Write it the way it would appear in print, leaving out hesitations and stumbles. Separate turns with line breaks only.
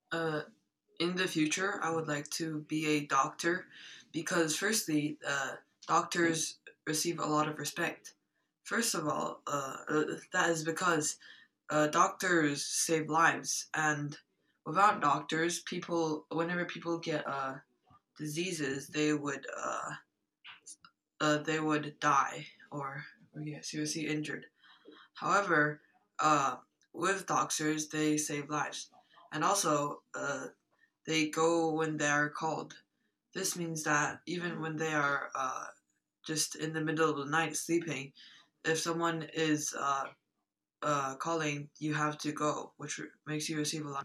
Uh, in the future, I would like to be a doctor because, firstly, doctors receive a lot of respect. First of all, that is because doctors save lives, and without doctors, whenever people get diseases, they would die or get seriously injured. However, uh, with doctors, they save lives, and also they go when they are called. This means that even when they are just in the middle of the night sleeping, if someone is calling, you have to go, which makes you receive a lot.